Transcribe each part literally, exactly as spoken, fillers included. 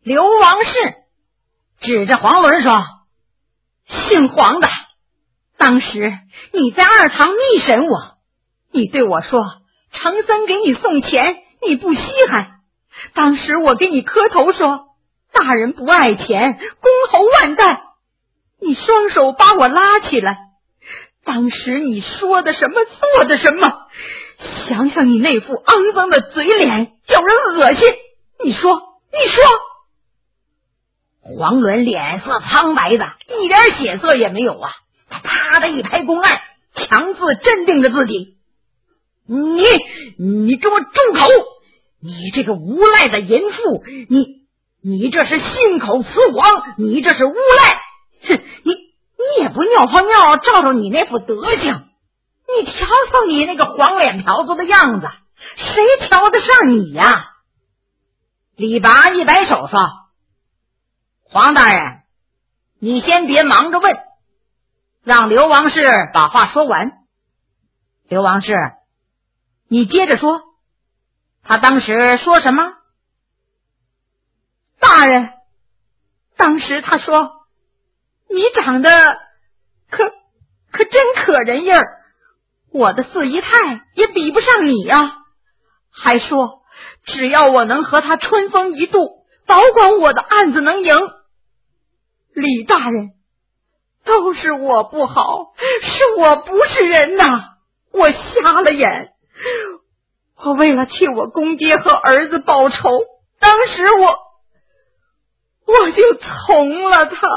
刘王氏指着黄伦说：姓黄的，当时你在二堂密审我，你对我说程森给你送钱你不稀罕，当时我给你磕头说大人不爱钱，公侯万代，你双手把我拉起来，当时你说的什么做的什么，想想你那副肮脏的嘴脸叫人恶心，你说你说。黄伦脸色苍白的一点血色也没有啊，他啪的一拍公案，强自镇定着自己。你你给我住口，你这个无赖的淫妇，你你这是信口雌黄，你这是诬赖，哼，你你也不尿泡尿照照你那副德行，你瞧瞧你那个黄脸瓢子的样子，谁瞧得上你呀？李拔一摆手说：黄大人，你先别忙着问，让刘王氏把话说完。刘王氏，你接着说，他当时说什么？大人，当时他说你长得可可真可人样，我的四姨太也比不上你啊，还说只要我能和他春风一度，保管我的案子能赢。李大人，都是我不好，是我不是人呐，我瞎了眼，我为了替我公爹和儿子报仇，当时我我就从了他。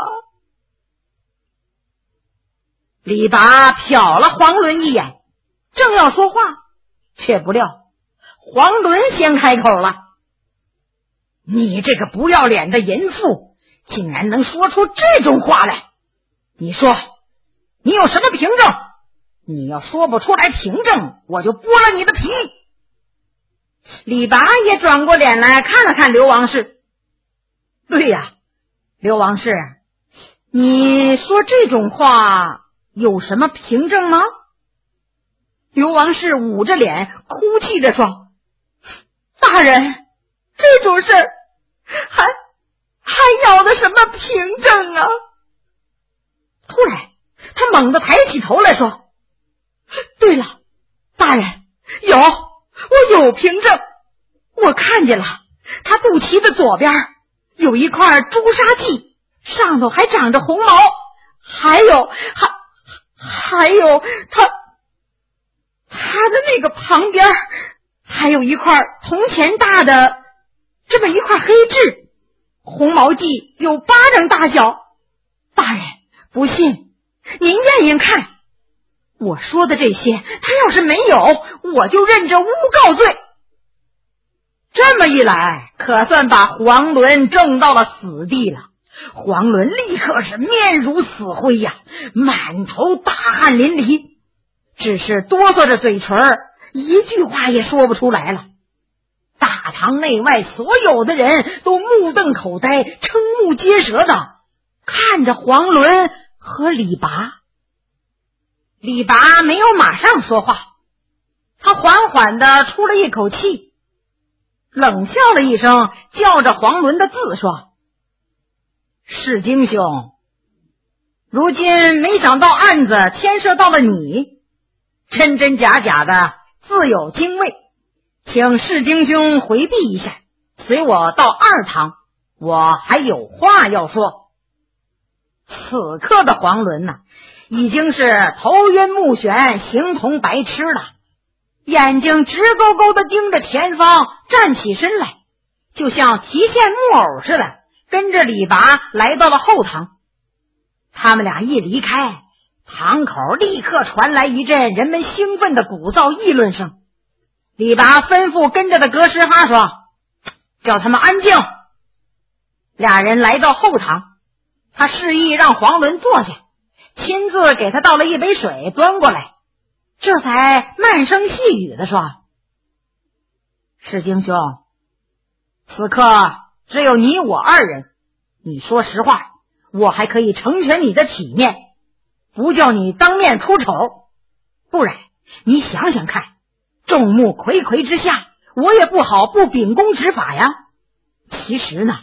李拔瞟了黄伦一眼，正要说话，却不料黄伦先开口了：你这个不要脸的淫妇，竟然能说出这种话来，你说你有什么凭证？你要说不出来凭证，我就剥了你的皮。李拔也转过脸来看了看刘王氏。对呀，刘王氏，你说这种话有什么凭证吗？刘王氏捂着脸哭泣着说：大人，这种事还还要的什么凭证啊？突然他猛地抬起头来说：对了，大人，有，我有凭证，我看见了，他肚脐的左边有一块朱砂记，上头还长着红毛，还有还还有他他的那个旁边还有一块铜钱大的这么一块黑痣，红毛记有巴掌大小。大人不信您验验看，我说的这些他要是没有，我就认着诬告罪。这么一来，可算把黄伦正到了死地了。黄伦立刻是面如死灰呀，满头大汗淋漓，只是哆嗦着嘴唇，一句话也说不出来了。大堂内外所有的人都目瞪口呆，瞠目结舌的看着黄伦和李拔。李拔没有马上说话，他缓缓地出了一口气，冷笑了一声，叫着黄伦的字说：世经兄，如今没想到案子牵涉到了你，真真假假的自有经纬，请世经兄回避一下，随我到二堂，我还有话要说。此刻的黄伦呢、啊，已经是头晕目眩，形同白痴了，眼睛直勾勾的盯着前方，站起身来，就像提线木偶似的，跟着李拔来到了后堂。他们俩一离开，堂口立刻传来一阵人们兴奋的鼓噪议论声。李拔吩咐跟着的格什哈说：叫他们安静。俩人来到后堂，他示意让黄伦坐下，亲自给他倒了一杯水端过来，这才慢声细语地说：世经兄，此刻只有你我二人，你说实话，我还可以成全你的体面，不叫你当面出丑，不然你想想看，众目睽睽之下，我也不好不秉公执法呀。其实呢，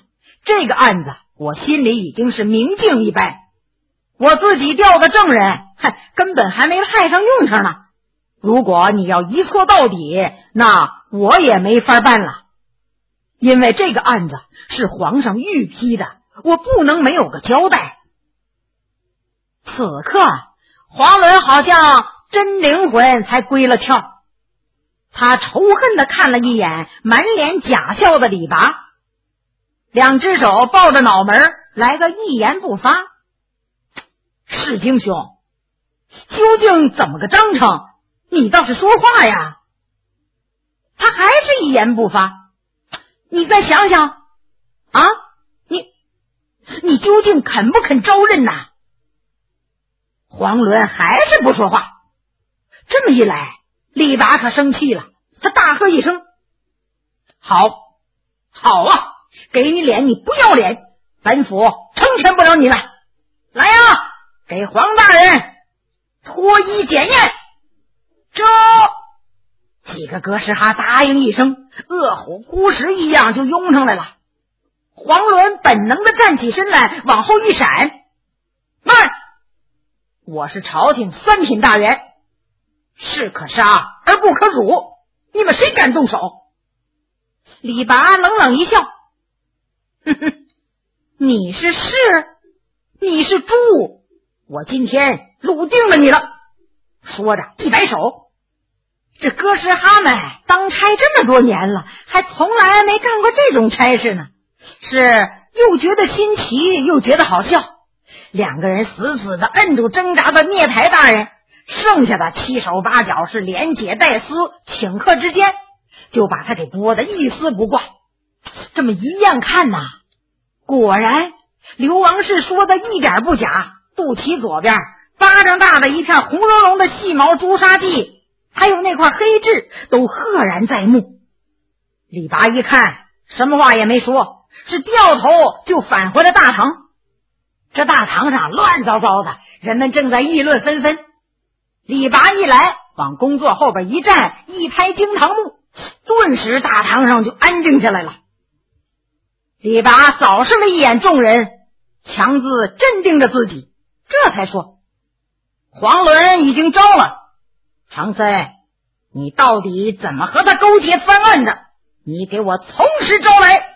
这个案子我心里已经是明镜一般，我自己调的证人，嗨，根本还没派上用场呢。如果你要一错到底，那我也没法办了。因为这个案子是皇上御批的，我不能没有个交代。此刻黄伦好像真灵魂才归了窍，他仇恨地看了一眼满脸假笑的李拔，两只手抱着脑门来个一言不发。世经兄，究竟怎么个章程？你倒是说话呀！他还是一言不发。你再想想啊，你你究竟肯不肯招认呐？黄伦还是不说话。这么一来，李拔可生气了，他大喝一声：好好啊，给你脸你不要脸，本府成全不了你了。来呀，给黄大人脱衣检验。这几个哥斯哈答应一声，饿虎扑食一样就拥上来了。黄伦本能的站起身来，往后一闪：慢！我是朝廷三品大员，士可杀而不可辱，你们谁敢动手？李拔冷冷一笑：哼哼，你是士，你是猪，我今天撸定了你了。说着一摆手，这哥斯哈们当差这么多年了，还从来没干过这种差事呢，是又觉得新奇又觉得好笑。两个人死死地摁住挣扎的聂台大人，剩下的七手八脚是连解带撕，顷刻之间就把他给拨得一丝不挂。这么一样看呐，果然刘王氏说的一点不假，肚脐左边巴掌大的一片红茸茸的细毛朱砂记，还有那块黑痣都赫然在目。李拔一看，什么话也没说，是掉头就返回了大堂。这大堂上乱糟糟的，人们正在议论纷纷。李拔一来，往工作后边一站，一拍惊堂木，顿时大堂上就安静下来了。李拔扫视了一眼众人，强自镇定着自己，这才说：黄伦已经招了，常森，你到底怎么和他勾结翻案的？你给我从实招来。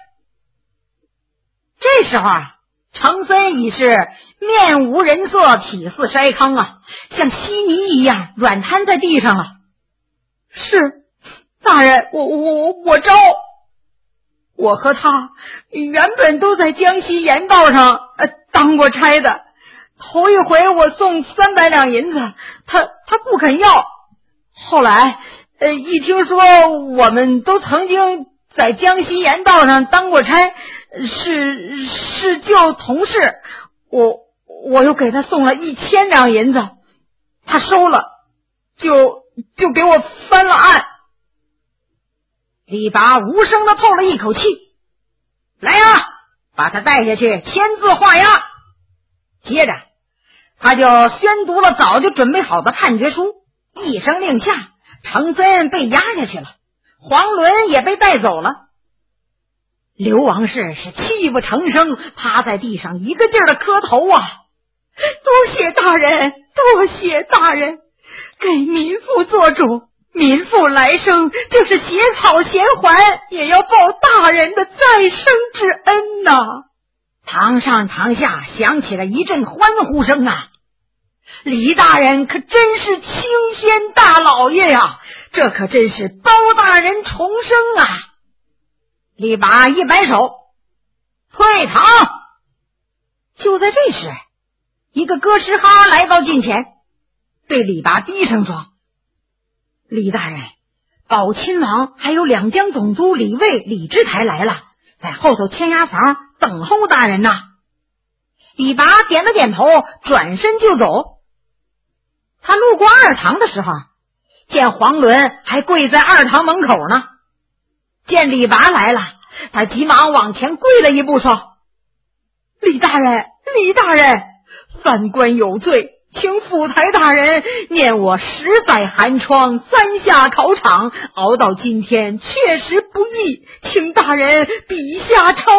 这时候啊，常森已是面无人色，体似筛糠啊，像稀泥一样软瘫在地上了。是，大人，我我我招。我和他原本都在江西盐道上呃当过差的，头一回我送三百两银子，他他不肯要。后来呃一听说我们都曾经在江西盐道上当过差，是是旧同事，我我又给他送了一千两银子，他收了，就就给我翻了案。李拔无声地透了一口气：来呀，把他带下去签字画押。接着他就宣读了早就准备好的判决书，一声令下，程森被押下去了，黄伦也被带走了。刘王氏是泣不成声，趴在地上一个劲儿的磕头啊！多谢大人，多谢大人，给民妇做主，民妇来生就是携草衔环，也要报大人的再生之恩呐、啊！堂上堂下响起了一阵欢呼声啊！李大人可真是清仙大老爷呀，这可真是包大人重生啊！李拔一摆手，退堂。就在这时，一个哥斯哈来到近前，对李拔低声说：李大人，宝亲王还有两江总督李卫、李之台来了，在后头签押房等候大人呐。李拔点了点头，转身就走。他路过二堂的时候，见黄伦还跪在二堂门口呢。见李拔来了，他急忙往前跪了一步，说：李大人，李大人，犯官有罪，请府台大人念我十载寒窗，三下考场，熬到今天确实不易，请大人笔下抄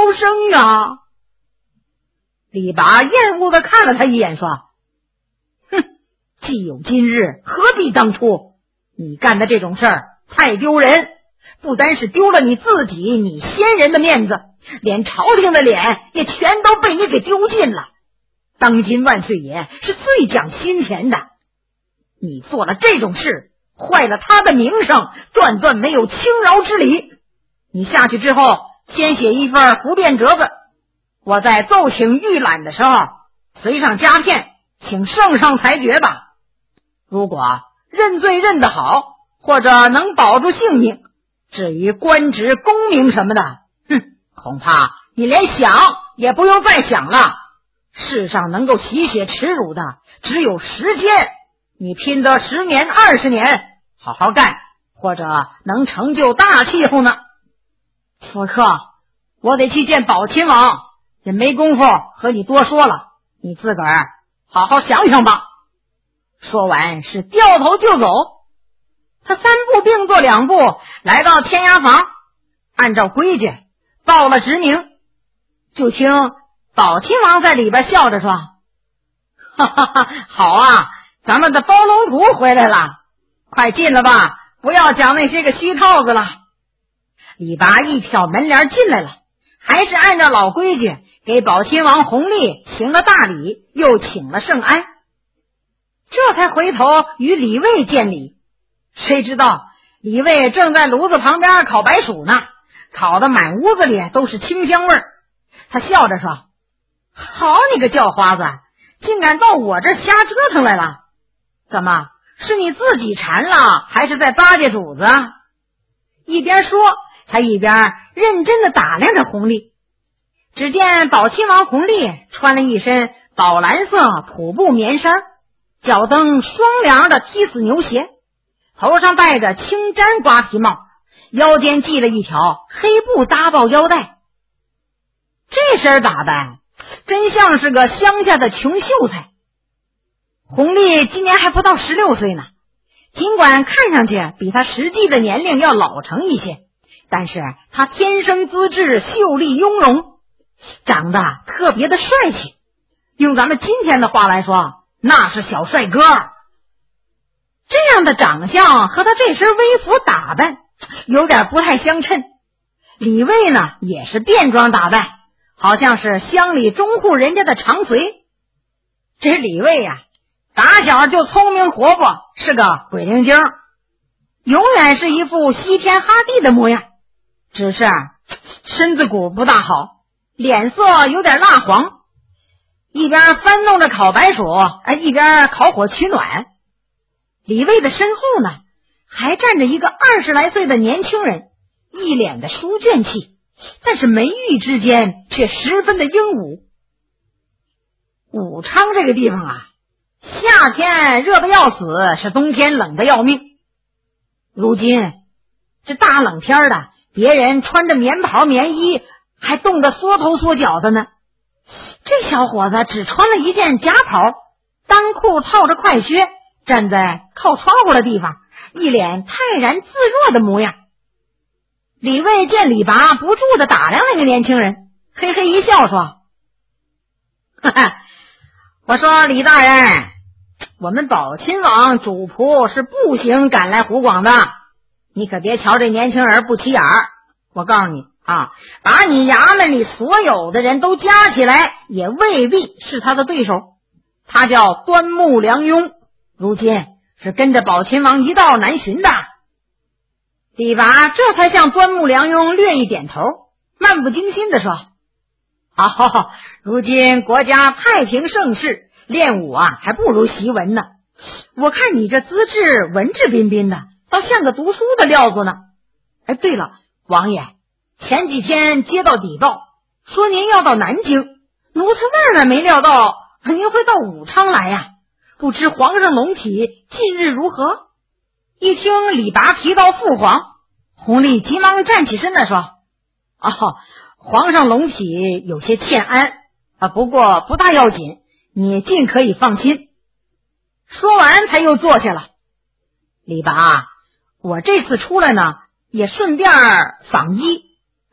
生啊！李拔厌恶地看了他一眼，说：哼，既有今日，何必当初？你干的这种事儿太丢人，不单是丢了你自己，你先人的面子，连朝廷的脸也全都被你给丢尽了。当今万岁爷是最讲金钱的，你做了这种事，坏了他的名声，断断没有轻饶之理。你下去之后，先写一份服便折子，我在奏请御览的时候随上夹片，请圣上裁决吧。如果认罪认得好，或者能保住性命，至于官职功名什么的，哼，恐怕你连想也不用再想了。世上能够洗雪耻辱的只有时间，你拼得十年二十年，好好干，或者能成就大气候呢。此刻我得去见宝亲王，也没工夫和你多说了，你自个儿好好想想吧。说完是掉头就走。他三步并作两步来到天押房，按照规矩报了职名。就听宝亲王在里边笑着说：哈哈哈，好啊，咱们的包龙图回来了，快进了吧，不要讲那些个虚套子了。李拔一挑门帘进来了，还是按照老规矩给宝亲王弘历行了大礼，又请了圣安，这才回头与李卫见礼。谁知道李卫正在炉子旁边烤白薯呢，烤得满屋子里都是清香味儿。他笑着说：好你个叫花子，竟敢到我这瞎折腾来了，怎么是你自己馋了，还是在巴结主子？一边说他一边认真地打量着弘历。只见宝亲王弘历穿了一身宝蓝色土布棉衫，脚蹬双梁的踢死牛鞋，头上戴着青毡瓜皮帽，腰间系了一条黑布搭抱腰带。这身打扮真像是个乡下的穷秀才。弘历今年还不到十六岁呢，尽管看上去比他实际的年龄要老成一些，但是他天生资质秀丽雍容，长得特别的帅气，用咱们今天的话来说，那是小帅哥。这样的长相和他这身微服打扮有点不太相称。李卫呢也是便装打扮，好像是乡里中户人家的长随。这李卫呀、啊，打小就聪明活泼，是个鬼灵精，永远是一副西天哈地的模样，只是身子骨不大好，脸色有点蜡黄，一边翻弄着烤白薯，一边烤火取暖。李卫的身后呢还站着一个二十来岁的年轻人，一脸的书卷气，但是眉宇之间却十分的英武。武昌这个地方啊，夏天热得要死，是冬天冷得要命。如今这大冷天的，别人穿着棉袍棉衣还冻得缩头缩脚的呢，这小伙子只穿了一件夹袍，裆裤套着快靴，站在靠窗户的地方，一脸泰然自若的模样。李卫见李拔不住地打量那个年轻人，嘿嘿一笑说：哈哈，我说李大人，我们宝亲王主仆是步行赶来湖广的，你可别瞧这年轻人不起眼儿，我告诉你啊，把你衙门里所有的人都加起来，也未必是他的对手。他叫端木良庸，如今是跟着宝亲王一道南巡的。李拔这才向端木良庸略一点头，漫不经心地说：哦，如今国家太平盛世，练武啊还不如习文呢。我看你这资质文质彬彬的，倒像个读书的料子呢。哎，对了，王爷，前几天接到底报，说您要到南京，奴才万万没料到您会到武昌来呀、啊，不知皇上龙体近日如何？一听李拔提到父皇，弘历急忙站起身来说：哦，皇上龙体有些欠安啊，不过不大要紧，你尽可以放心。说完他又坐下了。李拔，我这次出来呢，也顺便访医。哎，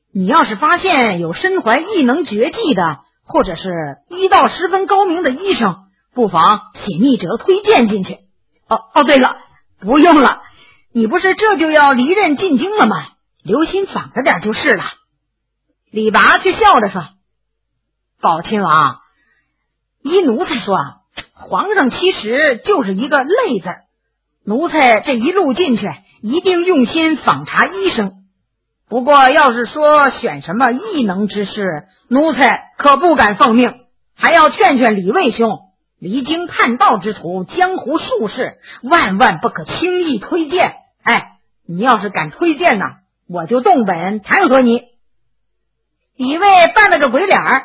你要是发现有身怀异能绝技的，或者是医道十分高明的医生，不妨写密折推荐进去。哦哦，对了，不用了，你不是这就要离任进京了吗？留心访着点就是了。李拔却笑着说：宝亲王，依奴才说，皇上其实就是一个累字，奴才这一路进去一定用心访查医生。不过要是说选什么异能之士，奴才可不敢奉命，还要劝劝李卫兄，离经叛道之徒，江湖术士，万万不可轻易推荐。哎，你要是敢推荐呢，我就动本弹劾你。李卫扮了个鬼脸儿，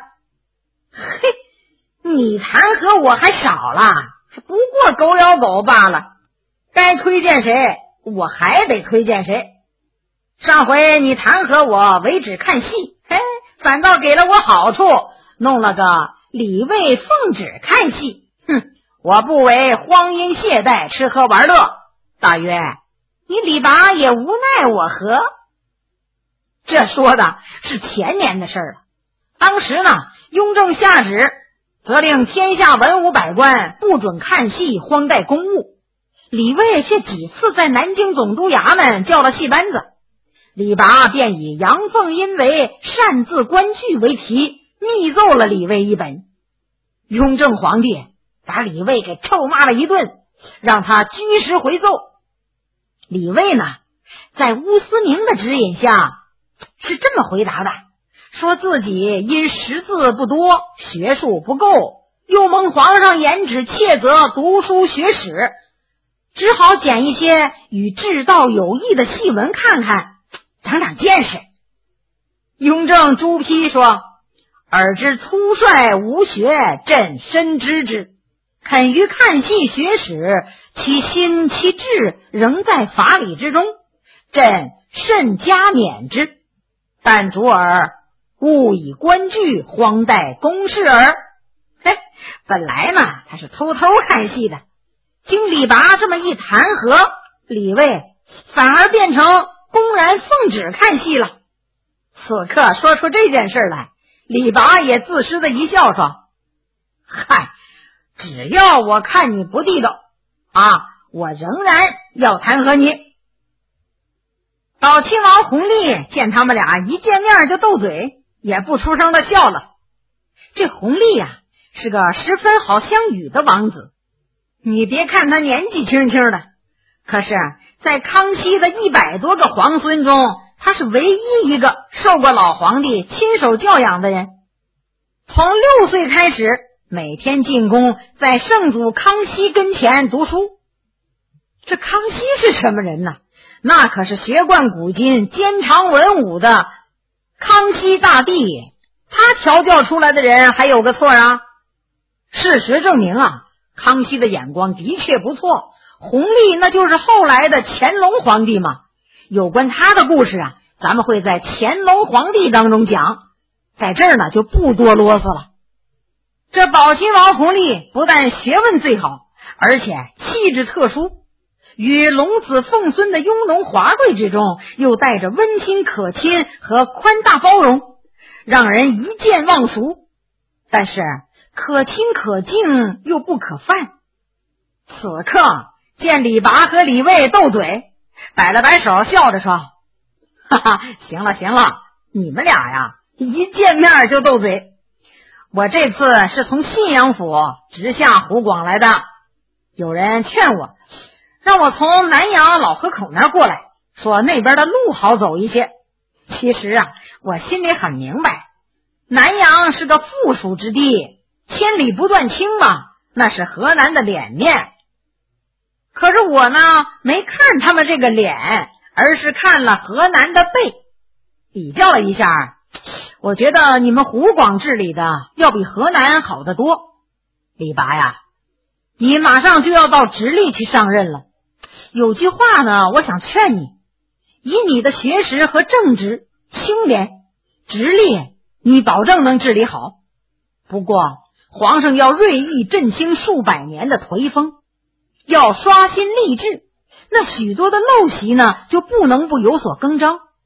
嘿，你弹劾我还少了，还不过狗咬狗罢了，该推荐谁我还得推荐谁。上回你弹劾我为只看戏，嘿，反倒给了我好处，弄了个李卫奉旨看戏。哼，我不为荒淫懈怠，吃喝玩乐，大约你李拔也无奈我何？这说的是前年的事了。当时呢，雍正下旨，责令天下文武百官不准看戏荒怠公务。李卫却几次在南京总督衙门叫了戏班子，李拔便以阳奉阴违擅自观剧为题，密奏了李卫一本。雍正皇帝把李卫给臭骂了一顿，让他居实回奏。李卫呢，在乌思明的指引下是这么回答的，说自己因识字不多，学术不够，又蒙皇上严旨切责读书学史，只好捡一些与治道有益的戏文看看，长长见识。雍正朱批说：尔之粗率无学，朕深知之。肯于看戏学史，其心其志仍在法理之中，朕甚加勉之。但主尔勿以观剧荒怠公事耳。嘿，本来呢他是偷偷看戏的，经李拔这么一弹劾，李卫反而变成公然奉旨看戏了。此刻说出这件事来，李拔也自私的一笑说：嗨，只要我看你不地道啊，我仍然要弹劾你。宝亲王弘历见他们俩一见面就斗嘴，也不出声的笑了。这弘历呀、啊，是个十分好相与的王子，你别看他年纪轻轻的，可是在康熙的一百多个皇孙中，他是唯一一个受过老皇帝亲手教养的人。从六岁开始，每天进宫在圣祖康熙跟前读书。这康熙是什么人呢？那可是学贯古今、兼长文武的康熙大帝，他调教出来的人还有个错啊？事实证明啊，康熙的眼光的确不错，弘历那就是后来的乾隆皇帝嘛。有关他的故事啊，咱们会在乾隆皇帝当中讲，在这儿呢就不多啰嗦了。这宝亲王弘历不但学问最好，而且气质特殊，与龙子凤孙的雍容华贵之中，又带着温馨可亲和宽大包容，让人一见忘俗。但是可亲可敬又不可犯。此刻见李拔和李卫斗嘴，摆了摆手，笑着说：哈哈，行了行了，你们俩呀一见面就斗嘴。我这次是从信阳府直下湖广来的，有人劝我让我从南阳老河口那儿过来，说那边的路好走一些。其实啊，我心里很明白，南阳是个富庶之地，千里不断青嘛，那是河南的脸面。可是我呢，没看他们这个脸，而是看了河南的背，比较了一下，我觉得你们湖广治理的要比河南好得多。李拔呀，你马上就要到直隶去上任了，有句话呢，我想劝你，以你的学识和正直清廉，直隶你保证能治理好。不过皇上要锐意振兴数百年的颓风，要刷新吏治，那许多的陋习呢就不能不有所更张。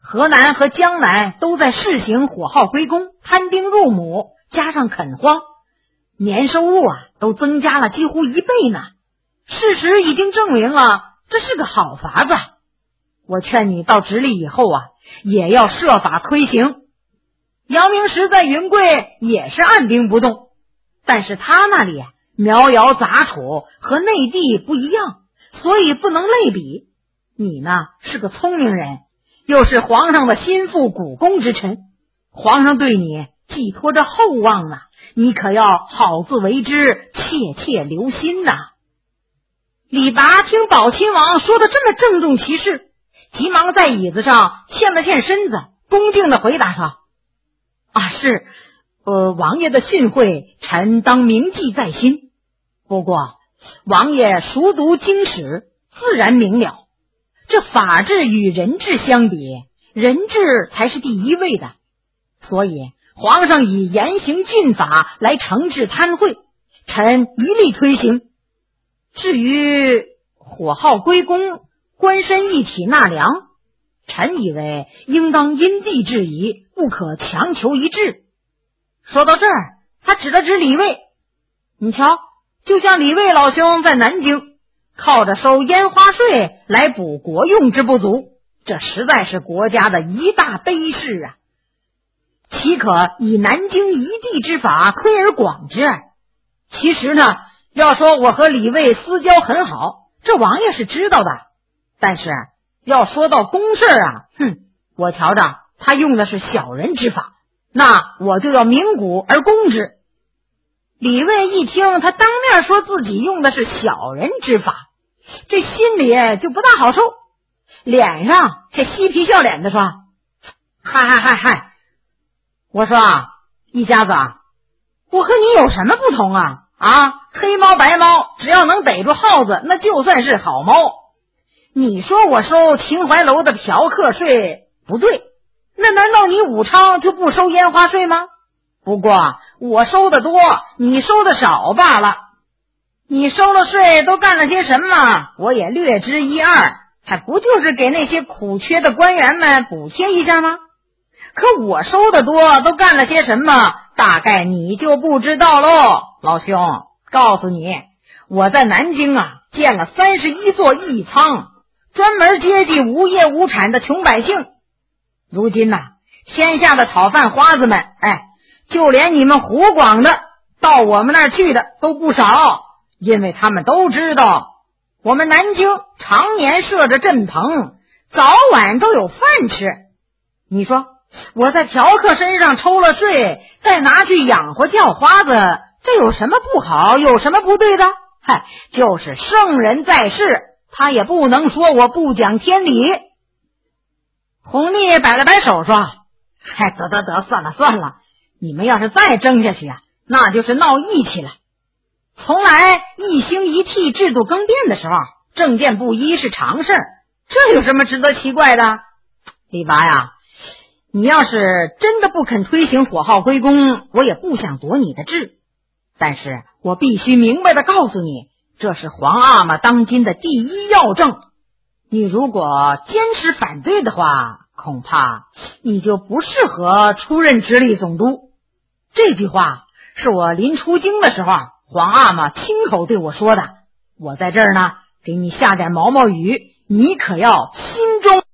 河南和江南都在试行火耗归公，摊丁入亩，加上垦荒，年收入啊都增加了几乎一倍呢。事实已经证明了这是个好法子。我劝你到直隶以后啊，也要设法推行。杨明时在云贵也是按兵不动，但是他那里苗瑶杂处和内地不一样，所以不能类比。你呢是个聪明人，又是皇上的心腹股肱之臣，皇上对你寄托着厚望呢，你可要好自为之，切切留心呐。李拔听宝亲王说的这么郑重其事，急忙在椅子上欠了欠身子，恭敬地回答说：啊，是，呃，王爷的训诲，臣当铭记在心。不过，王爷熟读经史，自然明了，这法治与人治相比，人治才是第一位的。所以，皇上以严刑峻法来惩治贪贿，臣一力推行。至于火耗归公，官绅一体纳粮，臣以为应当因地制宜，不可强求一致。说到这儿，他指了指李卫，你瞧，就像李卫老兄在南京靠着收烟花税来补国用之不足，这实在是国家的一大悲事啊，岂可以南京一地之法推而广之？其实呢，要说我和李卫私交很好，这王爷是知道的，但是要说到公事啊，哼，我瞧着他用的是小人之法，那我就要明古而攻之。李卫一听他当面说自己用的是小人之法，这心里就不大好受，脸上却嬉皮笑脸的说：嗨嗨嗨嗨，我说啊，一家子啊，我和你有什么不同啊？啊，黑猫白猫，只要能逮住耗子，那就算是好猫。你说我收秦淮楼的嫖客税不对，那难道你武昌就不收烟花税吗？不过我收的多，你收的少罢了。你收了税都干了些什么，我也略知一二，还不就是给那些苦缺的官员们补贴一下吗？可我收的多都干了些什么，大概你就不知道喽。老兄，告诉你，我在南京啊建了三十一座义仓，专门接济无业无产的穷百姓。如今呐、啊，天下的讨饭花子们，哎，就连你们湖广的到我们那儿去的都不少，因为他们都知道我们南京常年设着镇棚，早晚都有饭吃。你说我在嫖客身上抽了税，再拿去养活叫花子，这有什么不好，有什么不对的？嗨，就是圣人在世，他也不能说我不讲天理。弘历摆了摆手说：嗨，得得得，算了算了，你们要是再争下去啊，那就是闹义气了。从来一兴一替制度更变的时候，政见不一是常事，这有什么值得奇怪的？李拔呀，你要是真的不肯推行火耗归公，我也不想夺你的志，但是我必须明白的告诉你，这是皇阿玛当今的第一要政。你如果坚持反对的话，恐怕你就不适合出任直隶总督。这句话是我临出京的时候，皇阿玛亲口对我说的。我在这儿呢，给你下点毛毛雨，你可要心中